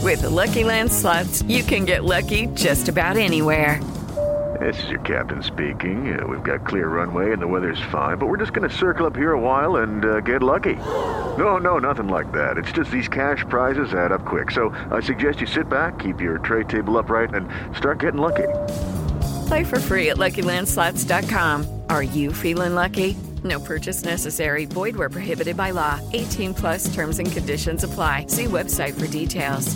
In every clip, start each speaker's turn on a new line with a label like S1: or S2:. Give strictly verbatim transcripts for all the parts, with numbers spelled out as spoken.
S1: With the Lucky Land Slots, you can get lucky just about anywhere.
S2: This is your captain speaking. Uh, we've got clear runway and the weather's fine, but we're just going to circle up here a while and uh, get lucky. No, no, nothing like that. It's just these cash prizes add up quick. So I suggest you sit back, keep your tray table upright, and start getting lucky.
S1: Play for free at Lucky Land Slots dot com. Are you feeling lucky? No purchase necessary. Void where prohibited by law. eighteen plus terms and conditions apply. See website for details.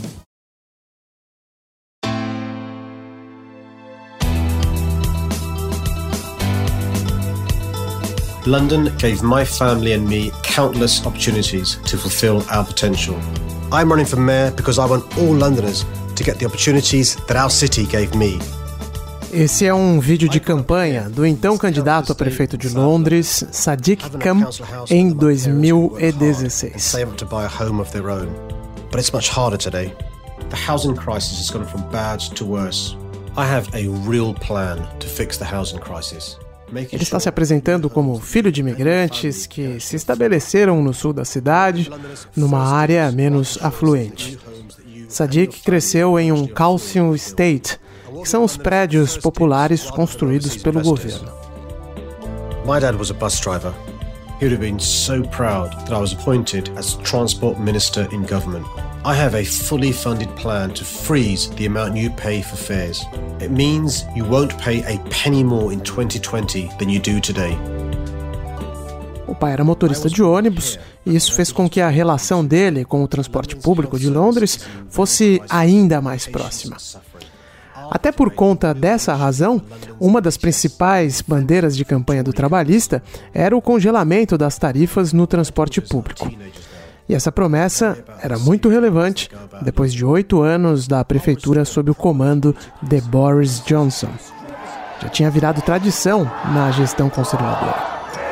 S3: London gave my family and me countless opportunities to fulfill our potential. I'm running for mayor because I want all Londoners to get the opportunities that our city gave me.
S4: Esse é um vídeo de campanha do então candidato a prefeito de Londres, Sadiq Khan, em dois mil e dezesseis.
S3: But it's much harder today. The housing crisis has gone from bad to worse. I have a real plan to fix the housing crisis.
S4: Ele está se apresentando como filho de imigrantes que se estabeleceram no sul da cidade, numa área menos afluente. Sadiq cresceu em um Calcium Estate, que são os prédios populares construídos pelo governo.
S3: My dad was a bus driver. He would have been so proud that I was appointed as Transport Minister in government. I have a fully funded plan to freeze the amount you pay for fares. It means you won't pay a penny more in twenty twenty than you do today.
S4: O pai era motorista de ônibus e isso fez com que a relação dele com o transporte público de Londres fosse ainda mais próxima. Até por conta dessa razão, uma das principais bandeiras de campanha do trabalhista era o congelamento das tarifas no transporte público. E essa promessa era muito relevante depois de oito anos da prefeitura sob o comando de Boris Johnson. Já tinha virado tradição na gestão conservadora.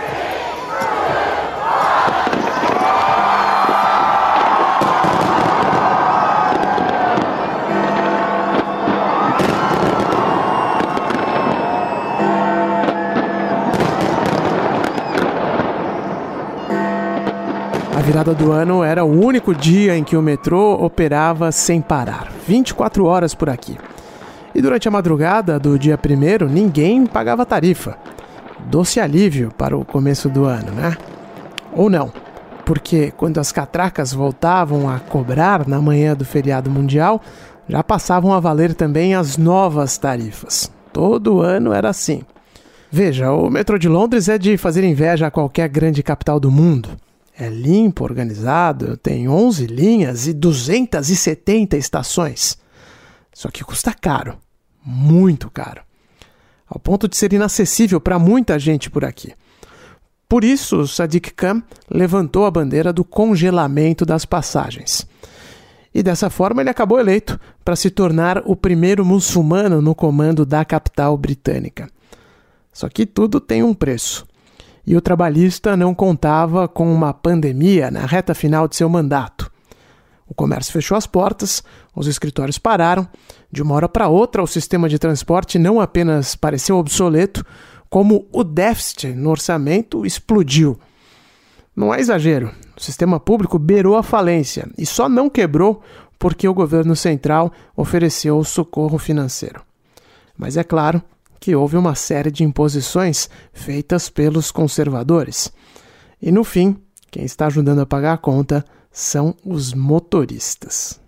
S4: A virada do ano era o único dia em que o metrô operava sem parar, vinte e quatro horas por aqui. E durante a madrugada do dia primeiro, ninguém pagava tarifa. Doce alívio para o começo do ano, né? Ou não, porque quando as catracas voltavam a cobrar na manhã do feriado mundial, já passavam a valer também as novas tarifas. Todo ano era assim. Veja, o metrô de Londres é de fazer inveja a qualquer grande capital do mundo. É limpo, organizado, tem onze linhas e duzentas e setenta estações. Só que custa caro, muito caro, ao ponto de ser inacessível para muita gente por aqui. Por isso, Sadiq Khan levantou a bandeira do congelamento das passagens. E dessa forma ele acabou eleito para se tornar o primeiro muçulmano no comando da capital britânica. Só que tudo tem um preço. E o trabalhista não contava com uma pandemia na reta final de seu mandato. O comércio fechou as portas, os escritórios pararam. De uma hora para outra, o sistema de transporte não apenas pareceu obsoleto, como o déficit no orçamento explodiu. Não é exagero, o sistema público beirou a falência e só não quebrou porque o governo central ofereceu socorro financeiro. Mas é claro que houve uma série de imposições feitas pelos conservadores. E no fim, quem está ajudando a pagar a conta são os motoristas.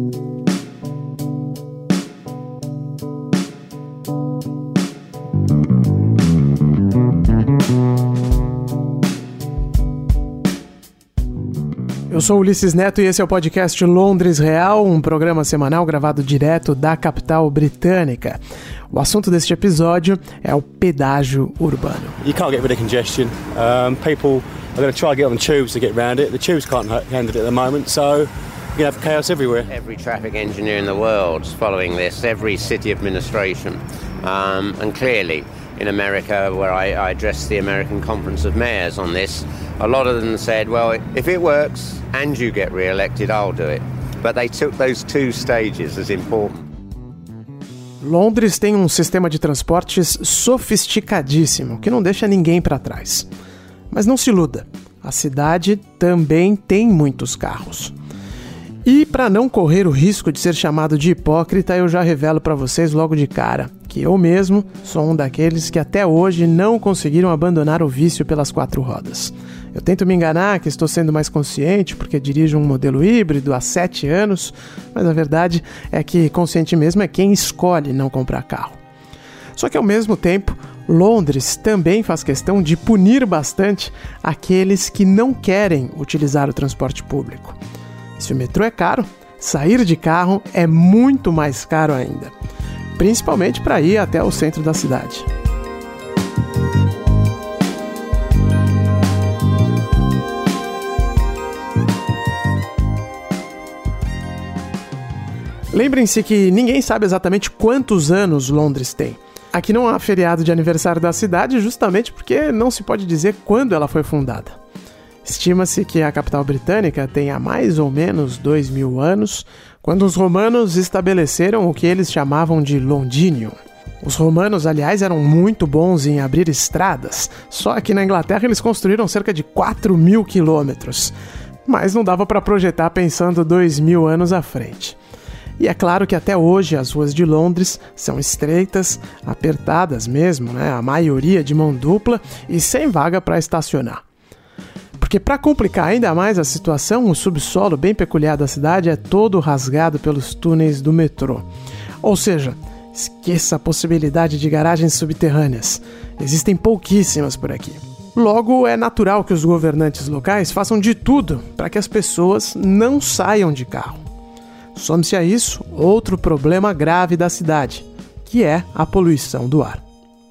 S4: Eu sou Ulisses Neto e esse é o podcast Londres Real, um programa semanal gravado direto da capital britânica. O assunto deste episódio é o pedágio urbano.
S5: You can't get rid of congestion. Um, people are going to try to get on the tubes to get around it. The tubes can't handle it at the moment, so you're going to have chaos everywhere.
S6: Every traffic engineer in the world is following this, every city administration. Um, and clearly, in America, where I, I addressed the American Conference of Mayors on this, a lot of them said, well, if it works and you get re-elected, I'll do it. But they took those two stages as important.
S4: Londres tem um sistema de transportes sofisticadíssimo, que não deixa ninguém para trás. Mas não se iluda, a cidade também tem muitos carros. E para não correr o risco de ser chamado de hipócrita, eu já revelo para vocês logo de cara que eu mesmo sou um daqueles que até hoje não conseguiram abandonar o vício pelas quatro rodas. Eu tento me enganar que estou sendo mais consciente porque dirijo um modelo híbrido há sete anos, mas a verdade é que consciente mesmo é quem escolhe não comprar carro. Só que ao mesmo tempo, Londres também faz questão de punir bastante aqueles que não querem utilizar o transporte público. Se o metrô é caro, sair de carro é muito mais caro ainda, principalmente para ir até o centro da cidade. Lembrem-se que ninguém sabe exatamente quantos anos Londres tem. Aqui não há feriado de aniversário da cidade justamente porque não se pode dizer quando ela foi fundada. Estima-se que a capital britânica tenha mais ou menos dois mil anos, quando os romanos estabeleceram o que eles chamavam de Londinium. Os romanos, aliás, eram muito bons em abrir estradas, só que na Inglaterra eles construíram cerca de quatro mil quilômetros, mas não dava para projetar pensando dois mil anos à frente. E é claro que até hoje as ruas de Londres são estreitas, apertadas mesmo, né? A maioria de mão dupla e sem vaga para estacionar. Porque para complicar ainda mais a situação, o subsolo bem peculiar da cidade é todo rasgado pelos túneis do metrô. Ou seja, esqueça a possibilidade de garagens subterrâneas. Existem pouquíssimas por aqui. Logo, é natural que os governantes locais façam de tudo para que as pessoas não saiam de carro. Some-se a isso outro problema grave da cidade, que é a poluição do ar.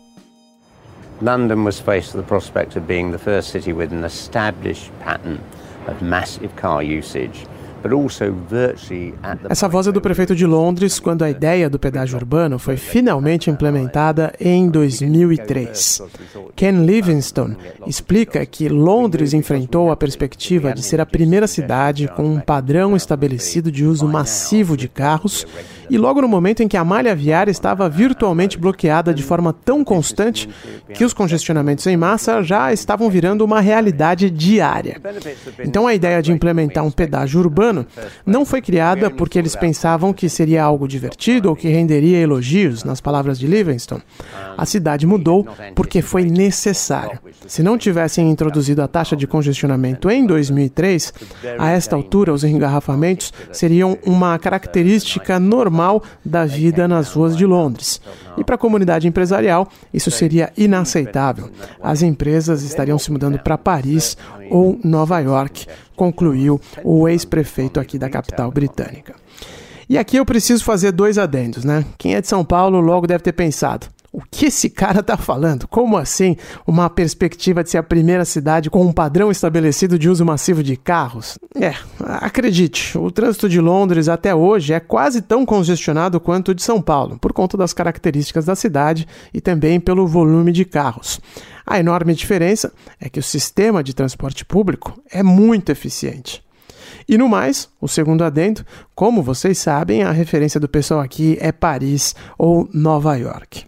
S6: London was faced with the prospect of being the first city with an established pattern of massive car usage, but also virtually at the...
S4: Essa voz é do prefeito de Londres quando a ideia do pedágio urbano foi finalmente implementada em dois mil e três. Ken Livingstone explica que Londres enfrentou a perspectiva de ser a primeira cidade com um padrão estabelecido de uso massivo de carros e logo no momento em que a malha viária estava virtualmente bloqueada de forma tão constante que os congestionamentos em massa já estavam virando uma realidade diária. Então a ideia de implementar um pedágio urbano não foi criada porque eles pensavam que seria algo divertido ou que renderia elogios, nas palavras de Livingstone. A cidade mudou porque foi necessário. Se não tivessem introduzido a taxa de congestionamento em dois mil e três, a esta altura os engarrafamentos seriam uma característica normal da vida nas ruas de Londres. E para a comunidade empresarial, isso seria inaceitável. As empresas estariam se mudando para Paris ou Nova York, concluiu o ex-prefeito aqui da capital britânica. E aqui eu preciso fazer dois adendos, né? Quem é de São Paulo logo deve ter pensado: o que esse cara tá falando? Como assim uma perspectiva de ser a primeira cidade com um padrão estabelecido de uso massivo de carros? É, acredite, o trânsito de Londres até hoje é quase tão congestionado quanto o de São Paulo, por conta das características da cidade e também pelo volume de carros. A enorme diferença é que o sistema de transporte público é muito eficiente. E no mais, o segundo adendo, como vocês sabem, a referência do pessoal aqui é Paris ou Nova York.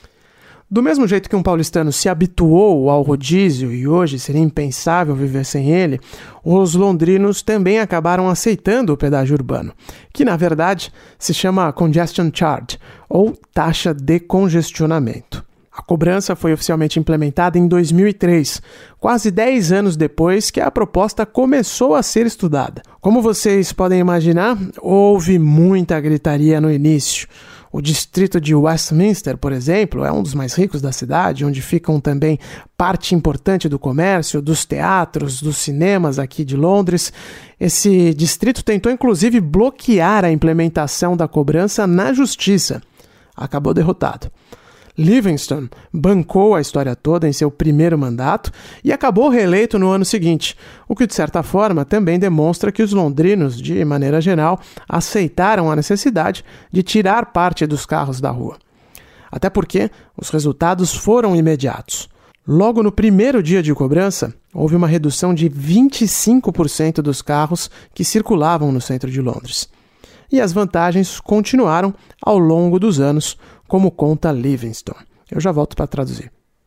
S4: Do mesmo jeito que um paulistano se habituou ao rodízio e hoje seria impensável viver sem ele, os londrinos também acabaram aceitando o pedágio urbano, que na verdade se chama Congestion Charge, ou taxa de congestionamento. A cobrança foi oficialmente implementada em dois mil e três, quase dez anos depois que a proposta começou a ser estudada. Como vocês podem imaginar, houve muita gritaria no início. O distrito de Westminster, por exemplo, é um dos mais ricos da cidade, onde ficam também parte importante do comércio, dos teatros, dos cinemas aqui de Londres. Esse distrito tentou inclusive bloquear a implementação da cobrança na justiça. Acabou derrotado. Livingstone bancou a história toda em seu primeiro mandato e acabou reeleito no ano seguinte, o que de certa forma também demonstra que os londrinos, de maneira geral, aceitaram a necessidade de tirar parte dos carros da rua. Até porque os resultados foram imediatos. Logo no primeiro dia de cobrança, houve uma redução de vinte e cinco por cento dos carros que circulavam no centro de Londres. E as vantagens continuaram ao longo dos anos, como conta Livingstone. Eu já volto para traduzir.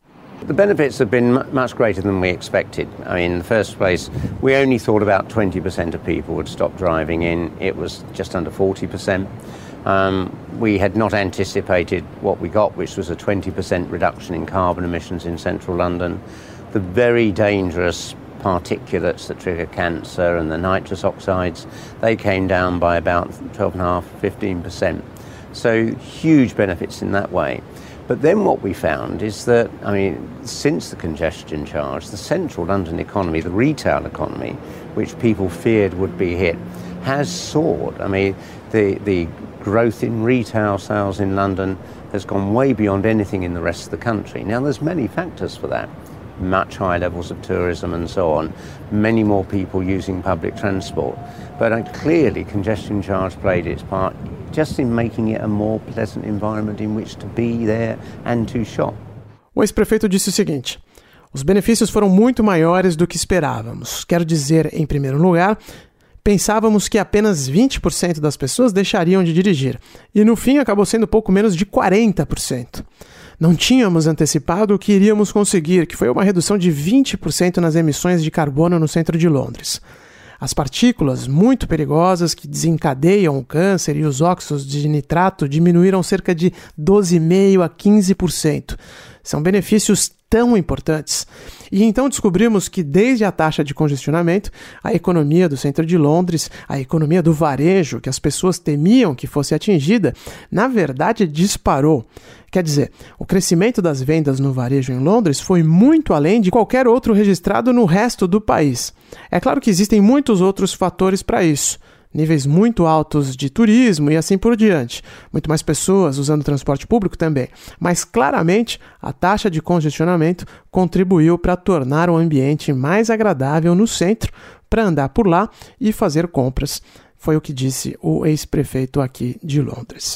S6: The benefits have been much greater than we expected. I mean, in the first place, we only thought about twenty percent of people would stop driving in. It was just under forty percent. Um, we had not anticipated what we got, which was a twenty percent reduction in carbon emissions in central London. The very dangerous particulates that trigger cancer and the nitrous oxides, they came down by about twelve point five, fifteen percent. So huge benefits in that way. But then what we found is that, I mean, since the congestion charge, the central London economy, the retail economy, which people feared would be hit, has soared. I mean, the, the growth in retail sales in London has gone way beyond anything in the rest of the country. Now, there's many factors for that. Much higher levels of tourism and so on, many more people using public transport. But uh, clearly congestion charge played its part just in making it a more pleasant environment in which to be there and to shop.
S4: O ex-prefeito disse o seguinte: os benefícios foram muito maiores do que esperávamos. Quero dizer, em primeiro lugar, pensávamos que apenas vinte por cento das pessoas deixariam de dirigir, e no fim acabou sendo pouco menos de quarenta por cento. Não tínhamos antecipado o que iríamos conseguir, que foi uma redução de vinte por cento nas emissões de carbono no centro de Londres. As partículas muito perigosas que desencadeiam o câncer e os óxidos de nitrato diminuíram cerca de doze vírgula cinco por cento a quinze por cento. São benefícios tão importantes. E então descobrimos que desde a taxa de congestionamento, a economia do centro de Londres, a economia do varejo, que as pessoas temiam que fosse atingida, na verdade disparou. Quer dizer, o crescimento das vendas no varejo em Londres foi muito além de qualquer outro registrado no resto do país. É claro que existem muitos outros fatores para isso. Níveis muito altos de turismo e assim por diante. Muito mais pessoas usando transporte público também. Mas claramente a taxa de congestionamento contribuiu para tornar o ambiente mais agradável no centro para andar por lá e fazer compras. Foi o que disse o ex-prefeito aqui de Londres.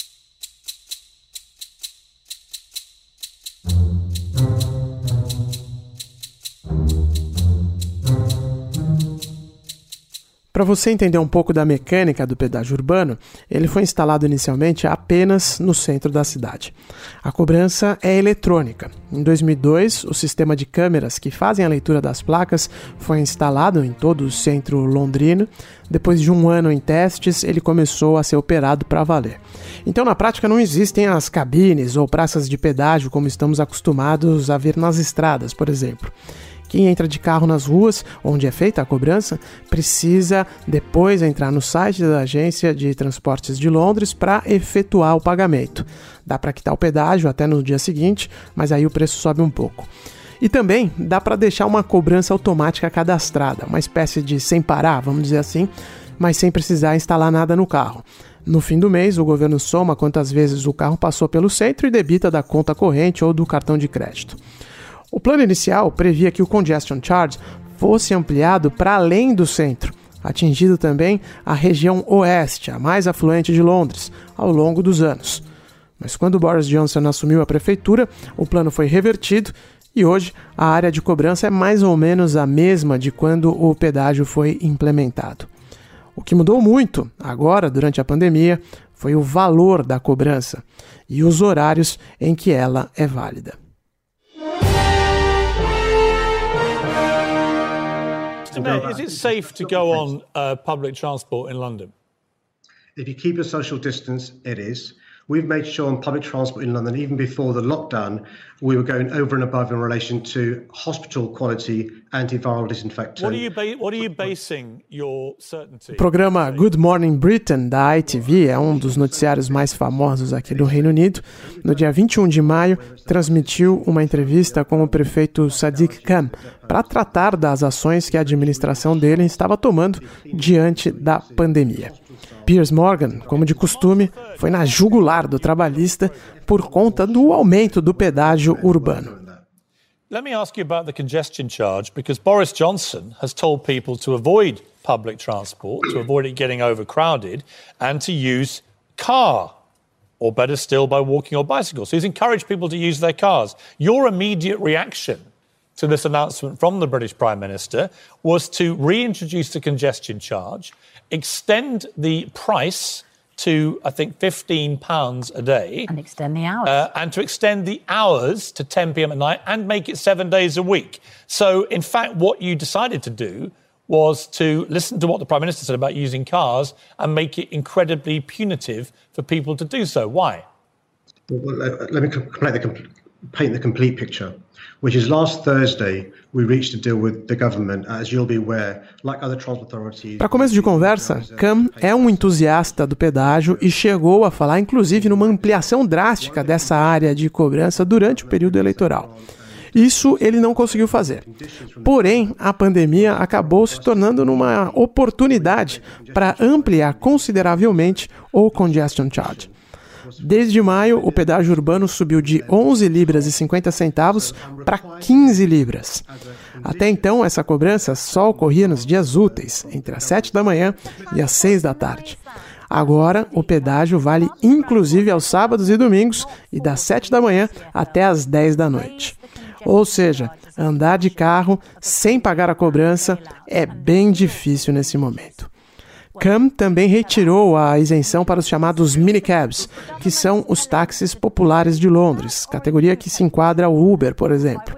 S4: Para você entender um pouco da mecânica do pedágio urbano, ele foi instalado inicialmente apenas no centro da cidade. A cobrança é eletrônica. Em dois mil e dois, o sistema de câmeras que fazem a leitura das placas foi instalado em todo o centro londrino. Depois de um ano em testes, ele começou a ser operado para valer. Então, na prática, não existem as cabines ou praças de pedágio como estamos acostumados a ver nas estradas, por exemplo. Quem entra de carro nas ruas, onde é feita a cobrança, precisa depois entrar no site da Agência de Transportes de Londres para efetuar o pagamento. Dá para quitar o pedágio até no dia seguinte, mas aí o preço sobe um pouco. E também dá para deixar uma cobrança automática cadastrada, uma espécie de sem parar, vamos dizer assim, mas sem precisar instalar nada no carro. No fim do mês, o governo soma quantas vezes o carro passou pelo centro e debita da conta corrente ou do cartão de crédito. O plano inicial previa que o Congestion Charge fosse ampliado para além do centro, atingindo também a região oeste, a mais afluente de Londres, ao longo dos anos. Mas quando Boris Johnson assumiu a prefeitura, o plano foi revertido e hoje a área de cobrança é mais ou menos a mesma de quando o pedágio foi implementado. O que mudou muito agora, durante a pandemia, foi o valor da cobrança e os horários em que ela é válida.
S7: Is it safe to go on uh, public transport in London?
S3: If you keep a social distance, it is. We've made sure on public transport in London, even before the lockdown, we were going over and above in relation to hospital quality antiviral disinfectant.
S7: What are you, ba- what are you basing your certainty?
S4: O programa Good Morning Britain da I T V é um dos noticiários mais famosos aqui do Reino Unido. No dia vinte e um de maio, transmitiu uma entrevista com o prefeito Sadiq Khan para tratar das ações que a administração dele estava tomando diante da pandemia. Piers Morgan, como de costume, foi na jugular do trabalhista por conta do aumento do pedágio urbano.
S7: Let me ask you about the congestion charge, because Boris Johnson has told people to avoid public transport, to avoid it getting overcrowded, and to use car, or better still, by walking or bicycle. So he's encouraged people to use their cars. Your immediate reaction to this announcement from the British Prime Minister was to reintroduce the congestion charge, extend the price to, I think, fifteen pounds a day.
S8: And extend the hours.
S7: Uh, and to extend the hours to ten p.m. at night and make it seven days a week. So, in fact, what you decided to do was to listen to what the Prime Minister said about using cars and make it incredibly punitive for people to do so. Why?
S3: Well, let me paint the complete picture, which is last Thursday we reached a deal with the government, as you'll be aware, like other transport authorities.
S4: Para começo de conversa, Cam é um entusiasta do pedágio e chegou a falar, inclusive, numa ampliação drástica dessa área de cobrança durante o período eleitoral. Isso ele não conseguiu fazer. Porém, a pandemia acabou se tornando numa oportunidade para ampliar consideravelmente o Congestion Charge. Desde maio, o pedágio urbano subiu de onze libras e cinquenta centavos para quinze libras. Até então, essa cobrança só ocorria nos dias úteis, entre as sete da manhã e as seis da tarde. Agora, o pedágio vale inclusive aos sábados e domingos e das sete da manhã até as dez da noite. Ou seja, andar de carro sem pagar a cobrança é bem difícil nesse momento. Cam também retirou a isenção para os chamados minicabs, que são os táxis populares de Londres, categoria que se enquadra ao Uber, por exemplo.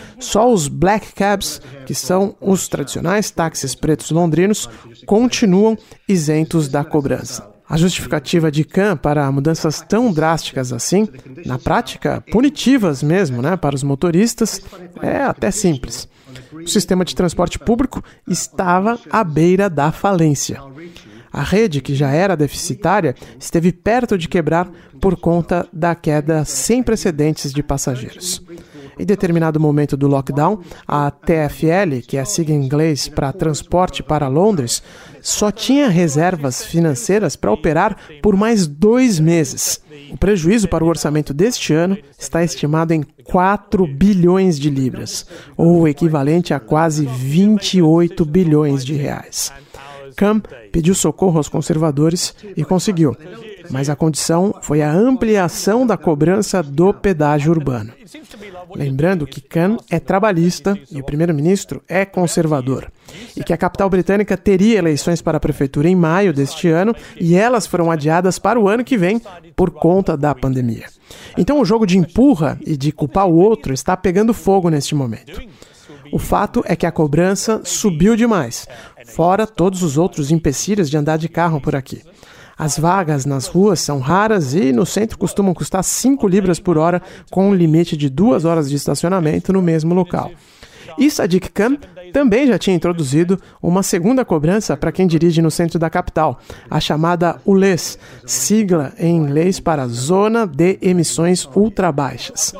S4: Só os black cabs, que são os tradicionais táxis pretos londrinos, continuam isentos da cobrança. A justificativa de Cam para mudanças tão drásticas assim, na prática punitivas mesmo, né, para os motoristas, é até simples. O sistema de transporte público estava à beira da falência. A rede, que já era deficitária, esteve perto de quebrar por conta da queda sem precedentes de passageiros. Em determinado momento do lockdown, a T F L, que é a sigla em inglês para Transporte para Londres, só tinha reservas financeiras para operar por mais dois meses. O prejuízo para o orçamento deste ano está estimado em quatro bilhões de libras, ou o equivalente a quase vinte e oito bilhões de reais. Cam pediu socorro aos conservadores e conseguiu, mas a condição foi a ampliação da cobrança do pedágio urbano. Lembrando que Cam é trabalhista e o primeiro-ministro é conservador, e que a capital britânica teria eleições para a prefeitura em maio deste ano e elas foram adiadas para o ano que vem por conta da pandemia. Então o jogo de empurra e de culpar o outro está pegando fogo neste momento. O fato é que a cobrança subiu demais, fora todos os outros empecilhos de andar de carro por aqui. As vagas nas ruas são raras e no centro costumam custar cinco libras por hora, com um limite de duas horas de estacionamento no mesmo local. E Sadiq Khan também já tinha introduzido uma segunda cobrança para quem dirige no centro da capital, a chamada U L E S, sigla em inglês para Zona de Emissões Ultra Baixas.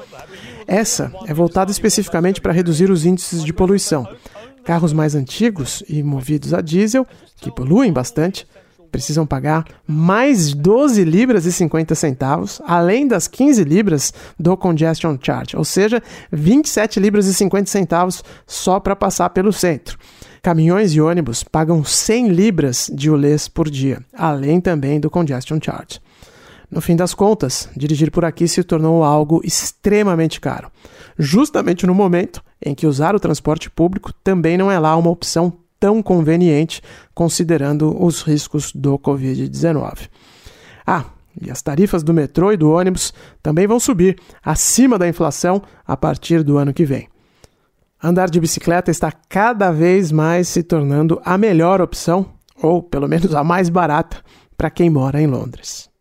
S4: Essa é voltada especificamente para reduzir os índices de poluição. Carros mais antigos e movidos a diesel, que poluem bastante, precisam pagar mais doze libras e cinquenta centavos, além das quinze libras do Congestion Charge, ou seja, vinte e sete libras e cinquenta centavos só para passar pelo centro. Caminhões e ônibus pagam cem libras de U L E S por dia, além também do Congestion Charge. No fim das contas, dirigir por aqui se tornou algo extremamente caro, justamente no momento em que usar o transporte público também não é lá uma opção tão conveniente, considerando os riscos do covid dezenove. Ah, e as tarifas do metrô e do ônibus também vão subir, acima da inflação, a partir do ano que vem. Andar de bicicleta está cada vez mais se tornando a melhor opção, ou pelo menos a mais barata, para quem mora em Londres.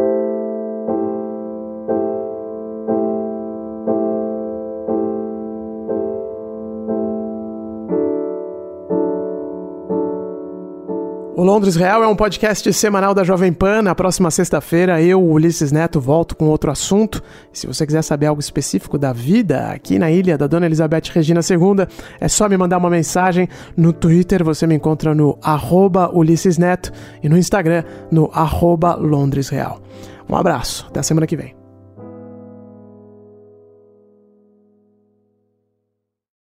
S4: O Londres Real é um podcast semanal da Jovem Pan. Na próxima sexta-feira, eu, Ulisses Neto, volto com outro assunto. Se você quiser saber algo específico da vida aqui na ilha da Dona Elizabeth Regina segunda, é só me mandar uma mensagem. No Twitter você me encontra no arroba Ulisses Neto e no Instagram no arroba Londres Real. Um abraço, até a semana que vem.